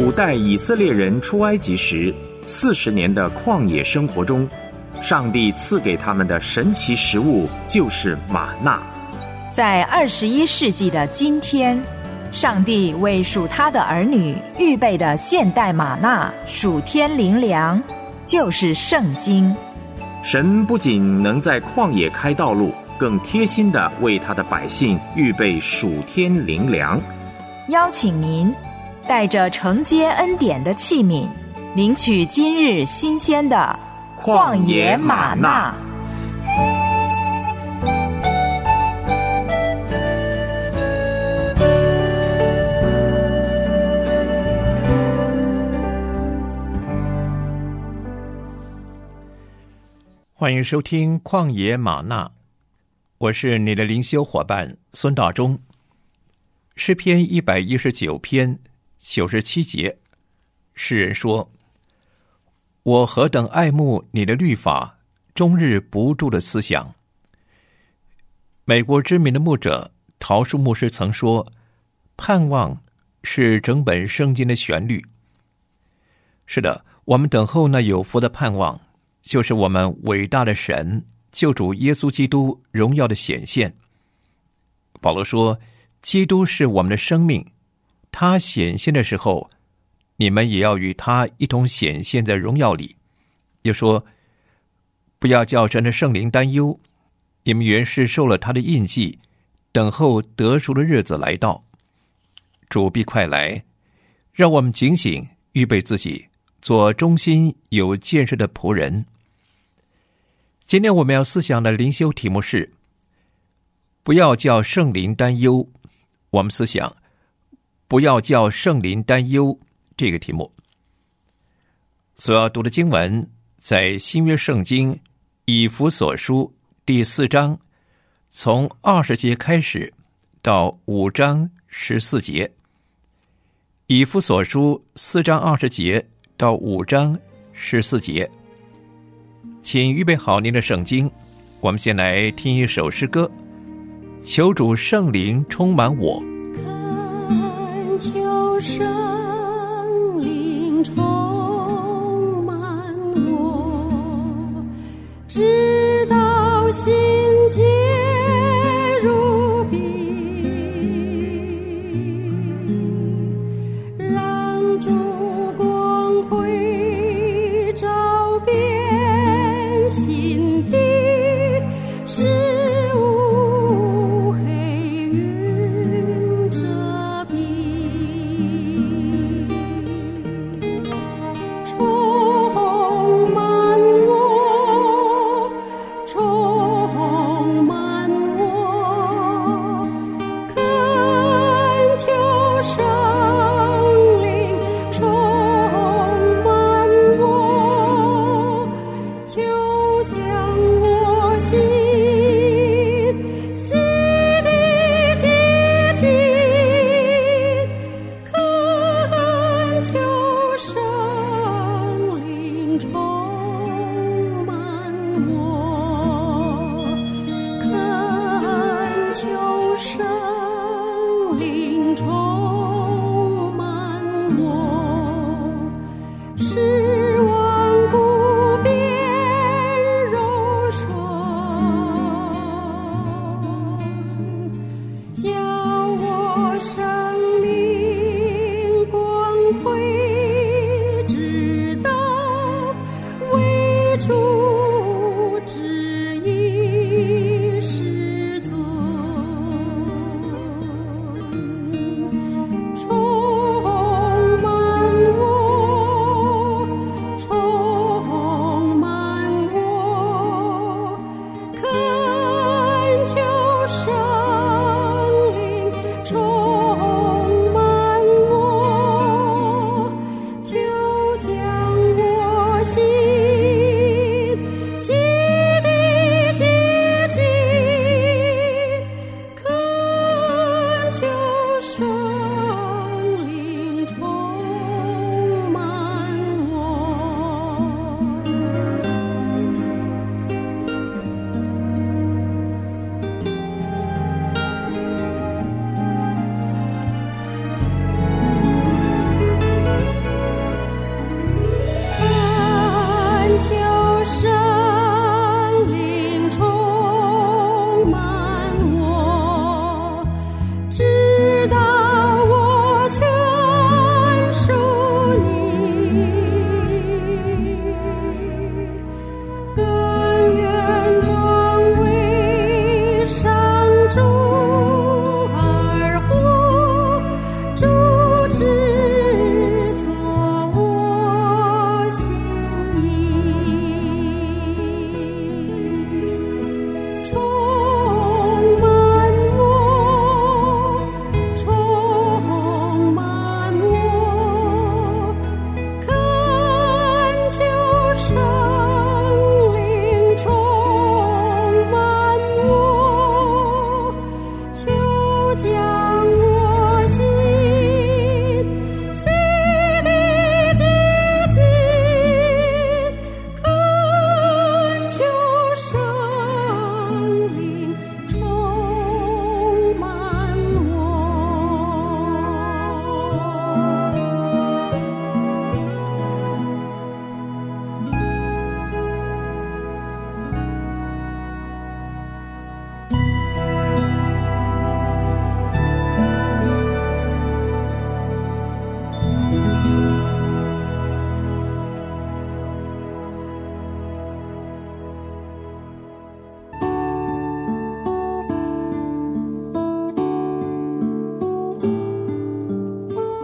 古代以色列人出埃及时40年的旷野生活中，上帝赐给他们的神奇食物就是玛纳。 在21世纪的今天，上帝为属他的儿女预备的现代玛纳属天灵粮，就是圣经。 神不仅能在旷野开道路，更贴心地为他的百姓预备属天灵粮。 邀请您带着承接恩典的器皿，领取今日新鲜的旷野玛纳。 欢迎收听旷野玛纳，我是你的灵修伙伴孙道忠。诗篇119篇97节，诗人说：我何等爱慕你的律法，终日不住的思想。美国知名的牧者陶树牧师曾说，盼望是整本圣经的旋律。是的，我们等候那有福的盼望，就是我们伟大的神救主耶稣基督荣耀的显现。保罗说，基督是我们的生命，他显现的时候，你们也要与他一同显现在荣耀里。又说，不要叫神的圣灵担忧，你们原是受了他的印记，等候得赎的日子来到。主必快来，让我们警醒，预备自己做忠心有见识的仆人。今天我们要思想的灵修题目是不要叫圣灵担忧。我们思想不要叫圣灵担忧这个题目。所要读的经文在新约圣经以弗所书第4章，从20节开始到5章14节。以弗所书4章20节到5章14节。请预备好您的圣经，我们先来听一首诗歌，求主圣灵充满我。 恳求圣灵充满我，直到心结如冰，让主光辉照遍心底，使无黑云遮蔽，充满我，充满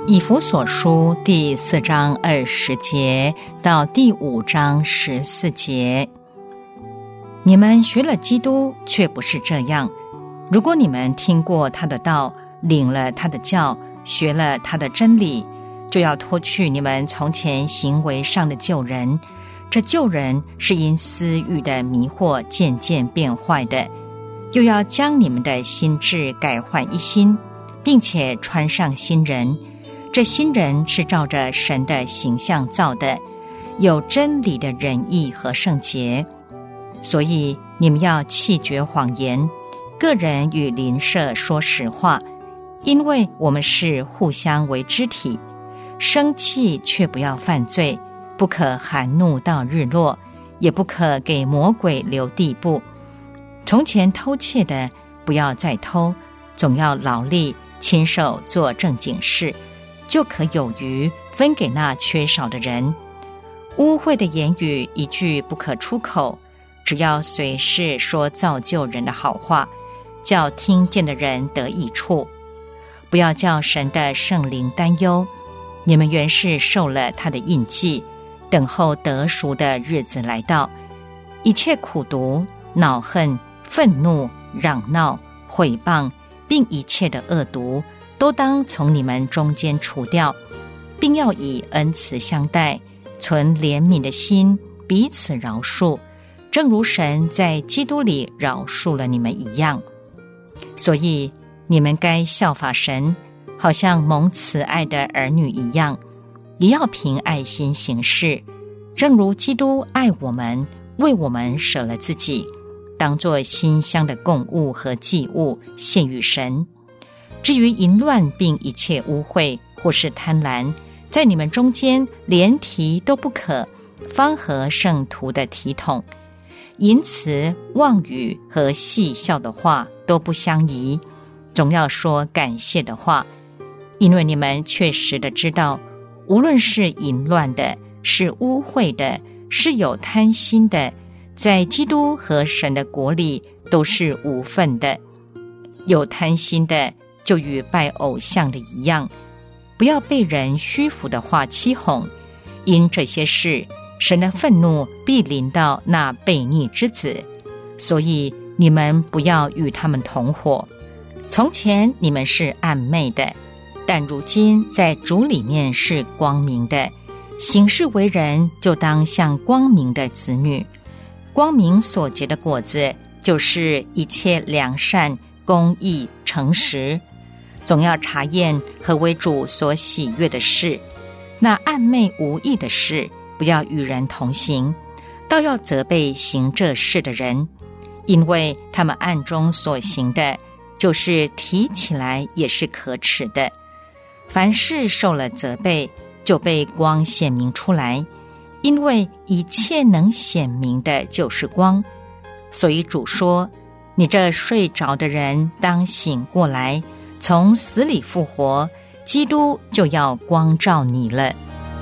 以弗所书第4章20节到第5章14节。你们学了基督，却不是这样。如果你们听过他的道，领了他的教，学了他的真理，就要脱去你们从前行为上的旧人。这旧人是因私欲的迷惑渐渐变坏的，又要将你们的心志改换一新，并且穿上新人。这新人是照着神的形象造的，有真理的仁义和圣洁。所以你们要弃绝谎言，个人与邻舍说实话，因为我们是互相为肢体。生气却不要犯罪，不可含怒到日落，也不可给魔鬼留地步。从前偷窃的，不要再偷，总要劳力亲手做正经事，就可有余分给那缺少的人。污秽的言语一句不可出口，只要随时说造就人的好话，叫听见的人得益处。不要叫神的圣灵担忧，你们原是受了他的印记，等候得赎的日子来到。一切苦毒、恼恨、愤怒、嚷闹、毁谤，并一切的恶毒，都当从你们中间除掉，并要以恩慈相待，存怜悯的心，彼此饶恕，正如神在基督里饶恕了你们一样。所以你们该效法神，好像蒙慈爱的儿女一样，也要凭爱心行事，正如基督爱我们，为我们舍了自己，当作馨香的供物和祭物献与神。至于淫乱并一切污秽或是贪婪，在你们中间连提都不可，方合圣徒的体统。淫词、妄语和戏笑的话都不相宜，总要说感谢的话，因为你们确实的知道，无论是淫乱的，是污秽的，是有贪心的，在基督和神的国里都是无份的。有贪心的，就与拜偶像的一样，不要被人虚浮的话欺哄，因这些事，神的愤怒必临到那悖逆之子，所以你们不要与他们同伙。从前你们是暗昧的，但如今在主里面是光明的，行事为人就当像光明的子女。光明所结的果子，就是一切良善、公义、诚实，总要查验何为主所喜悦的事。那暗昧无益的事，不要与人同行，倒要责备行这事的人，因为他们暗中所行的，就是提起来也是可耻的。凡事受了责备，就被光显明出来，因为一切能显明的就是光。所以主说，你这睡着的人当醒过来，从死里复活，基督就要光照你了。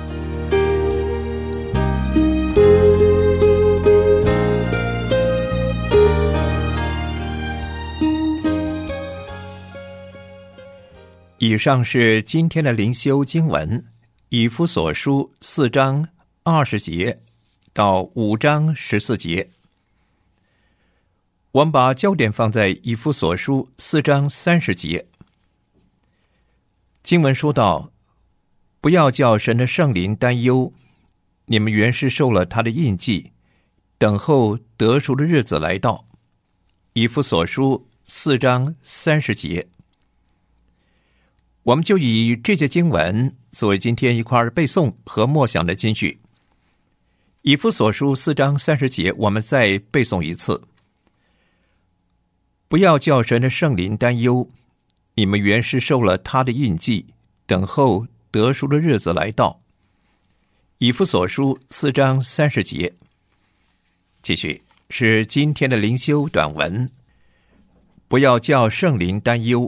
以上是今天的灵修经文，以弗所书4章20节到5章14节。我们把焦点放在以弗所书4章30节。经文说到，不要叫神的圣灵担忧，你们原是受了他的印记，等候得赎的日子来到。以弗所书4章30节。我们就以这节经文作为今天一块背诵和默想的金句。以弗所书4章30节，我们再背诵一次。不要叫神的圣灵担忧，你们原是受了他的印记，等候得赎的日子来到。以弗所书4章30节。继续是今天的灵修短文。不要叫圣灵担忧。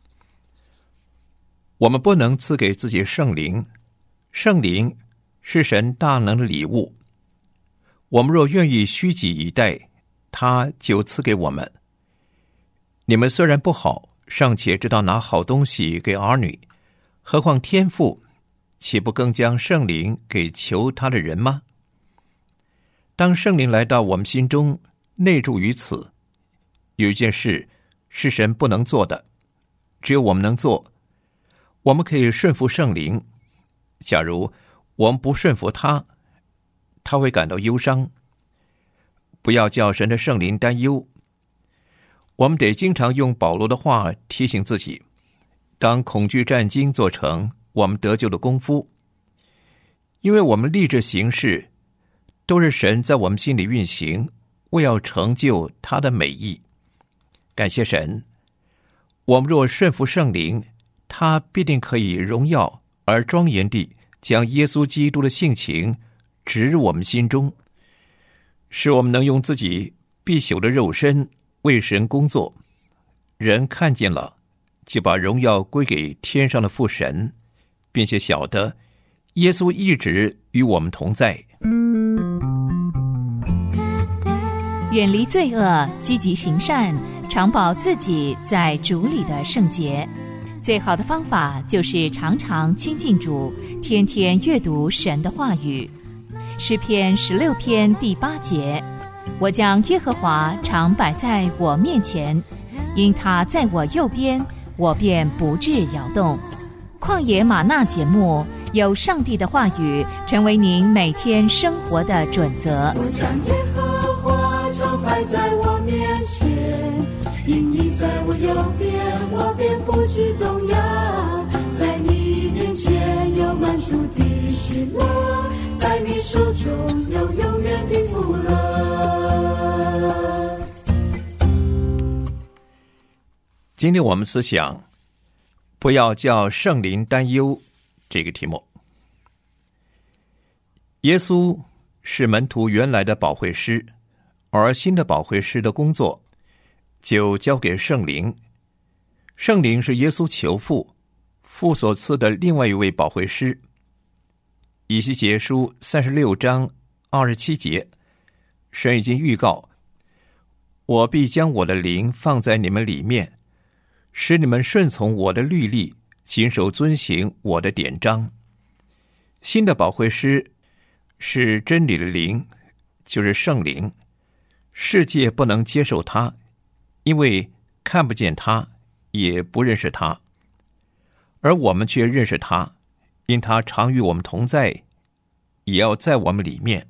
我们不能赐给自己圣灵，圣灵是神大能的礼物。我们若愿意虚己以待，他就赐给我们。你们虽然不好，尚且知道拿好东西给儿女， 何况天父岂不更将圣灵给求他的人吗？当圣灵来到我们心中，内住于此，有一件事是神不能做的，只有我们能做。我们可以顺服圣灵，假如我们不顺服他，他会感到忧伤。不要叫神的圣灵担忧。我们得经常用保罗的话提醒自己，当恐惧战兢做成我们得救的功夫，因为我们立志行事，都是神在我们心里运行，为要成就他的美意。感谢神，我们若顺服圣灵，他必定可以荣耀而庄严地将耶稣基督的性情植入我们心中，使我们能用自己必朽的肉身为神工作。人看见了，就把荣耀归给天上的父神，并且晓得耶稣一直与我们同在。 远离罪恶，积极行善，常保自己在主里的圣洁。最好的方法就是常常亲近主，天天阅读神的话语。诗篇16篇第8节，我将耶和华常摆在我面前，因他在我右边，我便不致摇动。旷野吗哪节目，有上帝的话语成为您每天生活的准则。 我将耶和华常摆在我面前，因你在我右边，我便不致动摇。在你面前有满足的喜乐，在你手中有永远的福乐。 今天我们思想不要叫圣灵担忧这个题目。耶稣是门徒原来的保惠师，而新的保惠师的工作就交给圣灵。圣灵是耶稣求父，父所赐的另外一位保惠师。以西结书36章27节，神已经预告，我必将我的灵放在你们里面，使你们顺从我的律例，谨守遵行我的典章。新的保惠师是真理的灵，就是圣灵。世界不能接受他，因为看不见他，也不认识他，而我们却认识他，因他常与我们同在，也要在我们里面。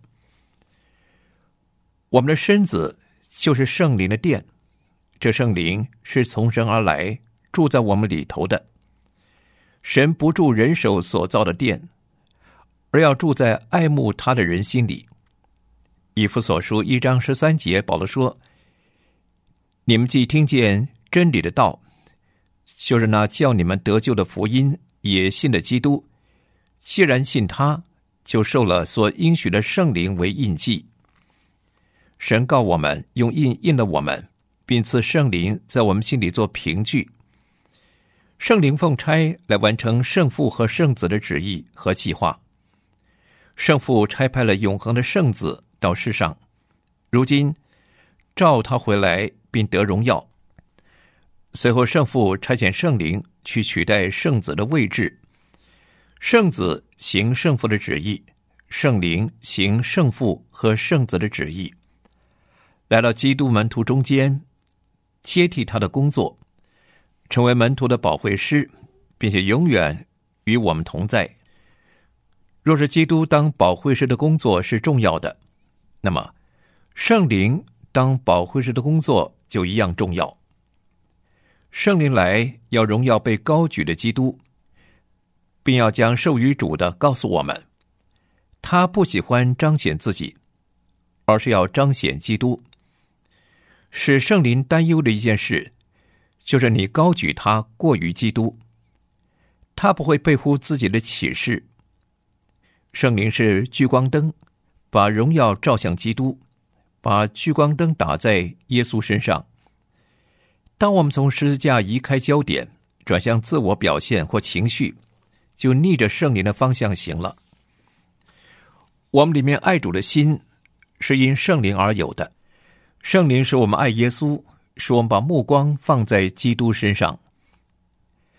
我们的身子就是圣灵的殿，这圣灵是从神而来，住在我们里头的。神不住人手所造的殿，而要住在爱慕他的人心里。以弗所书1章13节，保罗说，你们既听见真理的道，就是那叫你们得救的福音，也信了基督，既然信他，就受了所应许的圣灵为印记。神告我们，用印印了我们，并赐圣灵在我们心里做凭据。圣灵奉差来完成圣父和圣子的旨意和计划。圣父差派了永恒的圣子到世上，如今召他回来并得荣耀。随后圣父差遣圣灵去取代圣子的位置，圣子行圣父的旨意，圣灵行圣父和圣子的旨意，来到基督门徒中间，接替他的工作，成为门徒的保惠师，并且永远与我们同在。若是基督当保惠师的工作是重要的，那么圣灵当保惠师的工作就一样重要。圣灵来要荣耀被高举的基督，并要将授予主的告诉我们，他不喜欢彰显自己，而是要彰显基督。使圣灵担忧的一件事，就是你高举他过于基督，他不会背乎自己的启示。圣灵是聚光灯，把荣耀照向基督，把聚光灯打在耶稣身上。当我们从十字架移开焦点，转向自我表现或情绪，就逆着圣灵的方向行了。我们里面爱主的心是因圣灵而有的，圣灵使我们爱耶稣，使我们把目光放在基督身上。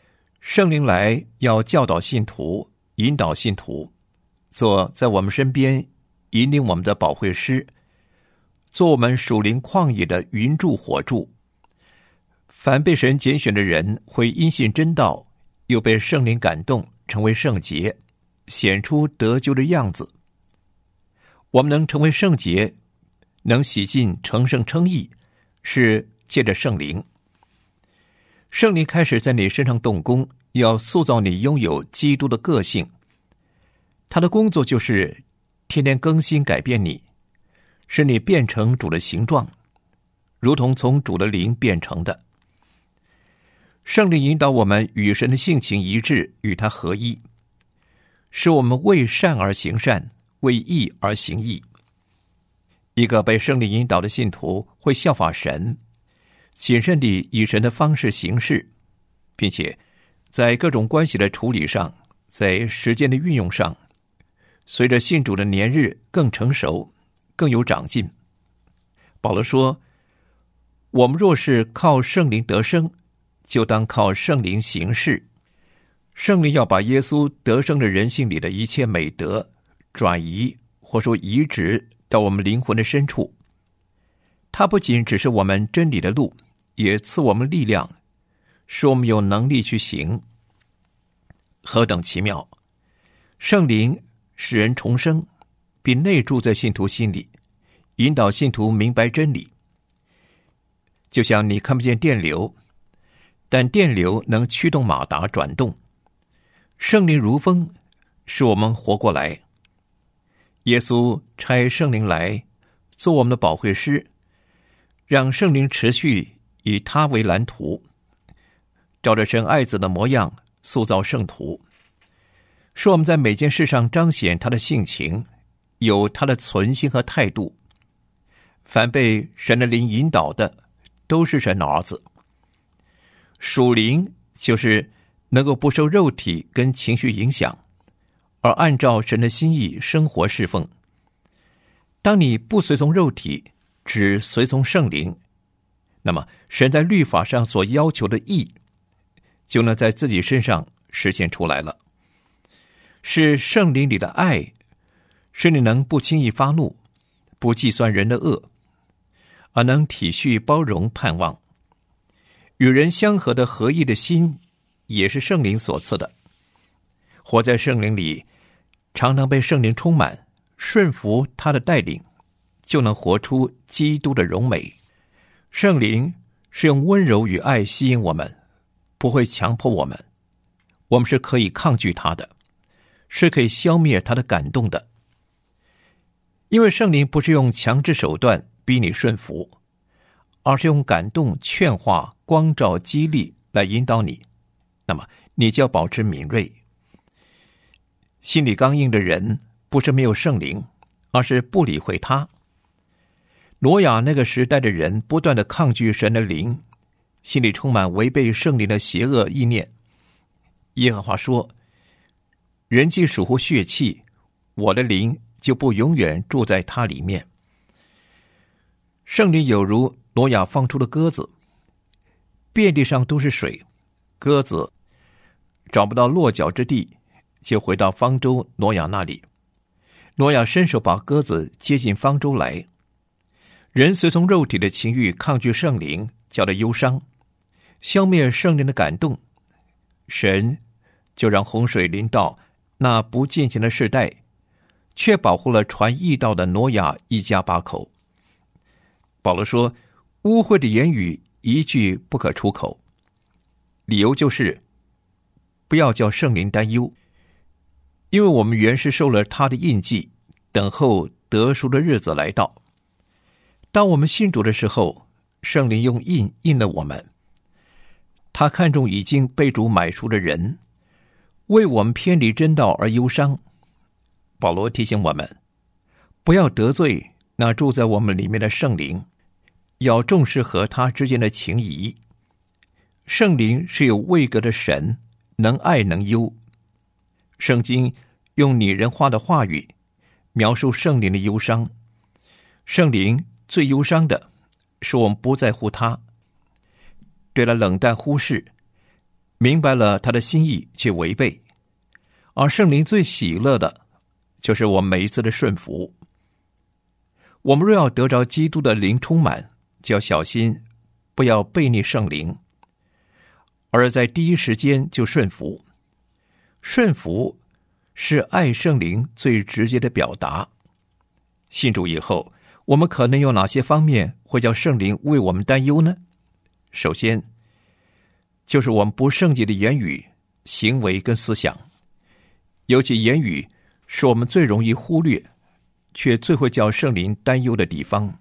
圣灵来要教导信徒，引导信徒，做在我们身边引领我们的保惠师，做我们属灵旷野的云柱火柱。凡被神拣选的人，会因信真道，又被圣灵感动，成为圣洁，显出得救的样子。我们能成为圣洁，能洗净成圣称义，是借着圣灵。圣灵开始在你身上动工，要塑造你拥有基督的个性。他的工作就是天天更新改变你，使你变成主的形状，如同从主的灵变成的。圣灵引导我们与神的性情一致，与他合一，使我们为善而行善，为义而行义。一个被圣灵引导的信徒会效法神，谨慎地以神的方式行事，并且在各种关系的处理上，在时间的运用上，随着信主的年日更成熟，更有长进。保罗说，我们若是靠圣灵得生，就当靠圣灵行事。圣灵要把耶稣得生的人性里的一切美德转移，或说移植到我们灵魂的深处。他不仅只是我们真理的路，也赐我们力量，使我们有能力去行。何等奇妙！圣灵使人重生，并内住在信徒心里，引导信徒明白真理。就像你看不见电流，但电流能驱动马达转动。圣灵如风，使我们活过来。耶稣差圣灵来做我们的保惠师，让圣灵持续以他为蓝图，照着神爱子的模样塑造圣徒，使我们在每件事上彰显他的性情，有他的存心和态度。凡被神的灵引导的，都是神的儿子。属灵就是能够不受肉体跟情绪影响，而按照神的心意生活侍奉。当你不随从肉体，只随从圣灵，那么神在律法上所要求的义，就能在自己身上实现出来了。是圣灵里的爱，使你能不轻易发怒，不计算人的恶，而能体恤包容盼望。与人相合的合一的心，也是圣灵所赐的。活在圣灵里，常常被圣灵充满，顺服他的带领，就能活出基督的荣美。圣灵是用温柔与爱吸引我们，不会强迫我们，我们是可以抗拒他的，是可以消灭他的感动的。因为圣灵不是用强制手段逼你顺服，而是用感动、劝化、光照、激励来引导你，那么你就要保持敏锐。心里刚硬的人不是没有圣灵，而是不理会他。挪亚那个时代的人不断地抗拒神的灵，心里充满违背圣灵的邪恶意念。耶和华说，人既属乎血气，我的灵就不永远住在他里面。圣灵有如挪亚放出的鸽子，遍地上都是水，鸽子找不到落脚之地，就回到方舟挪亚那里。挪亚伸手把鸽子接进方舟来。人随从肉体的情欲抗拒圣灵，叫他忧伤，消灭圣灵的感动，神就让洪水临到那不敬虔的世代，却保护了传义道的挪亚一家8口。保罗说，污秽的言语一句不可出口，理由就是不要叫圣灵担忧，因为我们原是受了他的印记，等候得赎的日子来到。当我们信主的时候，圣灵用印印了我们，他看重已经被主买赎的人，为我们偏离真道而忧伤。保罗提醒我们，不要得罪那住在我们里面的圣灵，要重视和他之间的情谊。圣灵是有位格的神，能爱能忧。圣经用拟人化的话语描述圣灵的忧伤。圣灵最忧伤的是我们不在乎他，对他冷淡忽视， 明白了他的心意却违背。而圣灵最喜乐的就是我们每一次的顺服。我们若要得着基督的灵充满，就要小心不要悖逆圣灵，而在第一时间就顺服。顺服是爱圣灵最直接的表达。信主以后，我们可能有哪些方面会叫圣灵为我们担忧呢？首先就是我们不圣洁的言语、行为跟思想。尤其言语是我们最容易忽略却最会叫圣灵担忧的地方。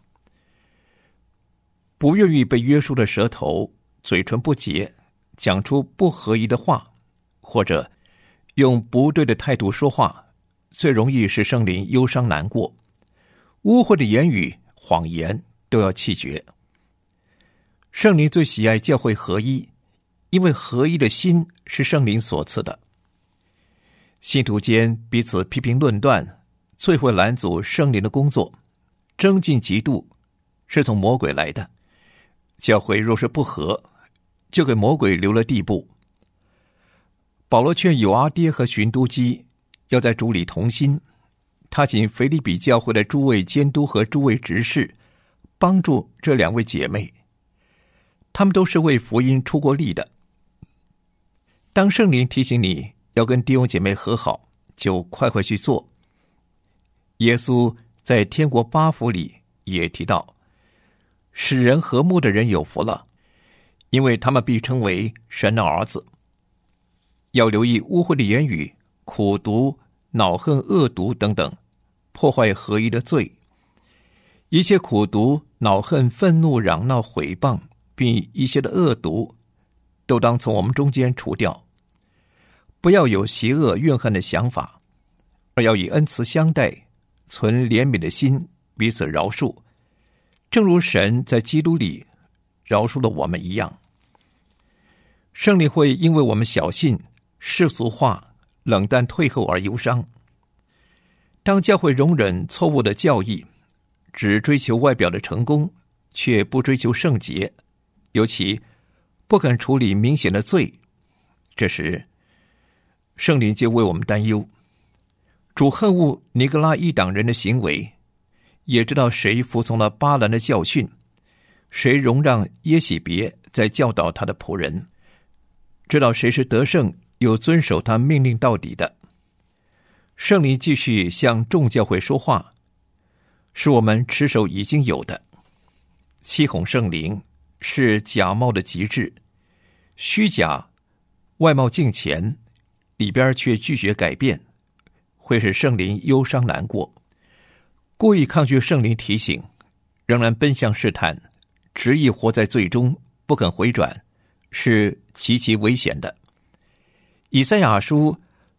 不愿意被约束的舌头，嘴唇不洁，讲出不合宜的话，或者用不对的态度说话，最容易使圣灵忧伤难过。污秽的言语、谎言都要弃绝。圣灵最喜爱教会合一，因为合一的心是圣灵所赐的。信徒间彼此批评论断，最会拦阻圣灵的工作。争竞嫉妒是从魔鬼来的。教会若是不和，就给魔鬼留了地步。保罗劝友阿爹和寻都基要在主里同心，他请腓立比教会的诸位监督和诸位执事帮助这两位姐妹，他们都是为福音出过力的。当圣灵提醒你要跟弟兄姐妹和好，就快快去做。耶稣在天国八福里也提到，使人和睦的人有福了，因为他们必称为神的儿子。要留意污秽的言语、苦毒、恼恨、恶毒等等，破坏合一的罪。一切苦毒、恼恨、愤怒、嚷闹、毁谤，并一切的恶毒，都当从我们中间除掉。不要有邪恶怨恨的想法，而要以恩慈相待，存怜悯的心，彼此饶恕，正如神在基督里饶恕了我们一样。圣灵会因为我们小信、世俗化、冷淡退后而忧伤。当教会容忍错误的教义，只追求外表的成功，却不追求圣洁，尤其不肯处理明显的罪，这时圣灵就为我们担忧。主恨恶尼格拉一党人的行为，也知道谁服从了巴兰的教训，谁容让耶洗别在教导他的仆人，知道谁是得胜又遵守他命令到底的。圣灵继续向众教会说话，是我们持守已经有的。欺哄圣灵是假冒的极致，虚假，外貌敬虔，里边却拒绝改变，会使圣灵忧伤难过。故意抗拒圣灵提醒，仍然奔向试探，执意活在罪中，不肯回转，是极其危险的。以赛亚书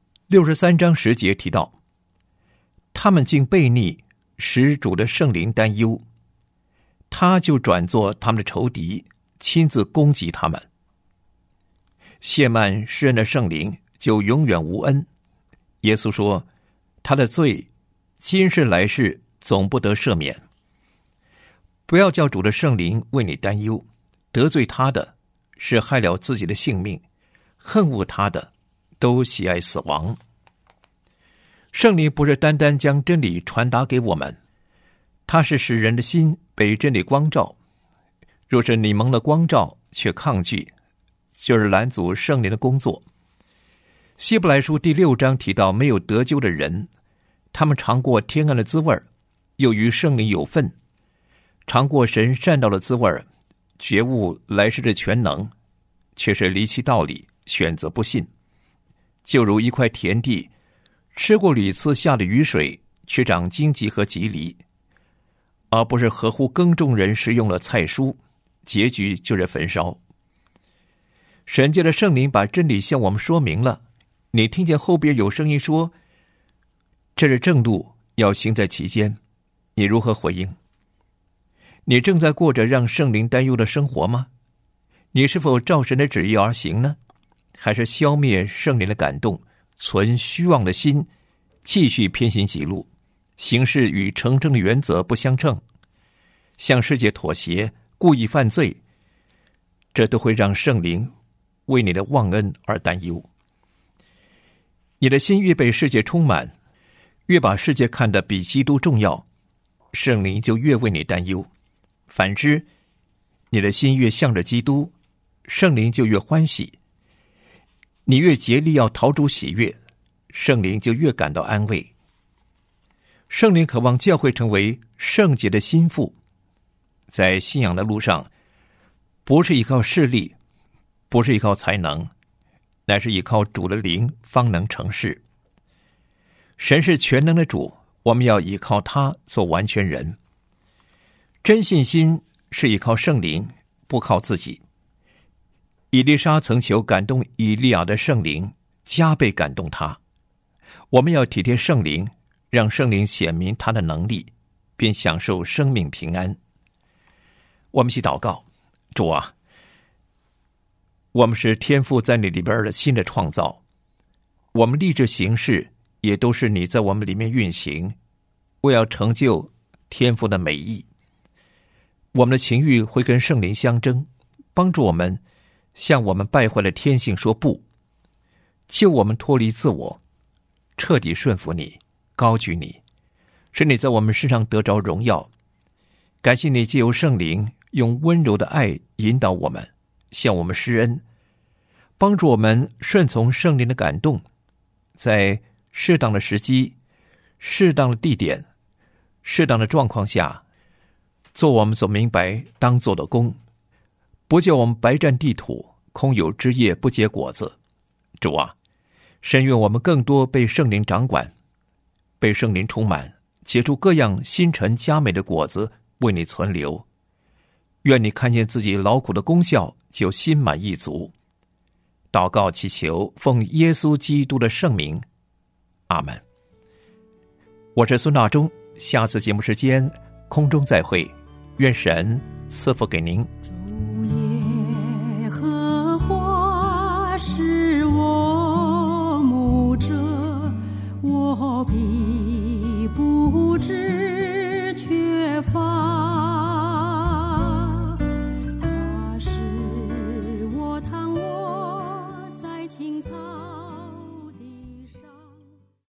63章10节提到，他们竟悖逆，使主的圣灵担忧，他就转作他们的仇敌，亲自攻击他们。亵慢施恩的圣灵就永远无恩。耶稣说，他的罪今世来世总不得赦免。不要叫主的圣灵为你担忧，得罪他的是害了自己的性命，恨恶他的都喜爱死亡。圣灵不是单单将真理传达给我们，它是使人的心被真理光照。若是你蒙了光照却抗拒，就是拦阻圣灵的工作。希伯来书第6章提到，没有得救的人，他们尝过天恩的滋味，又与圣灵有份，尝过神善道的滋味，觉悟来世的全能，却是离弃道理，选择不信。就如一块田地，吃过屡次下的雨水，却长荆棘和棘藜，而不是合乎耕种人食用了菜蔬，结局就是焚烧。神借着圣灵把真理向我们说明了，你听见后边有声音说，这是正路，要行在其间，你如何回应？你正在过着让圣灵担忧的生活吗？你是否照神的旨意而行呢？还是消灭圣灵的感动，存虚妄的心，继续偏行己路，行事与成圣的原则不相称，向世界妥协，故意犯罪，这都会让圣灵为你的忘恩而担忧。你的心越被世界充满，越把世界看得比基督重要，圣灵就越为你担忧。反之，你的心越向着基督，圣灵就越欢喜。你越竭力要讨主喜悦，圣灵就越感到安慰。圣灵渴望教会成为圣洁的心腹，在信仰的路上，不是依靠势力，不是依靠才能，乃是依靠主的灵方能成事。神是全能的主，我们要依靠他做完全人。真信心是依靠圣灵，不靠自己。以利沙曾求感动以利亚的圣灵，加倍感动他。我们要体贴圣灵，让圣灵显明他的能力，并享受生命平安。我们一起祷告：主啊，我们是天父在你里边的新的创造，我们立志行事也都是你在我们里面运行，为要成就天父的美意。我们的情欲会跟圣灵相争，帮助我们向我们败坏的天性说不，救我们脱离自我，彻底顺服你，高举你，使你在我们身上得着荣耀。感谢你借由圣灵用温柔的爱引导我们，向我们施恩，帮助我们顺从圣灵的感动，在适当的时机、适当的地点、适当的状况下，做我们所明白当做的工，不叫我们白占地土，空有枝叶不结果子。主啊，深愿我们更多被圣灵掌管，被圣灵充满，结出各样新陈佳美的果子，为你存留。愿你看见自己劳苦的功效，就心满意足。祷告祈求，奉耶稣基督的圣名，阿们。我是孙大中，下次节目时间空中再会，愿神赐福给您。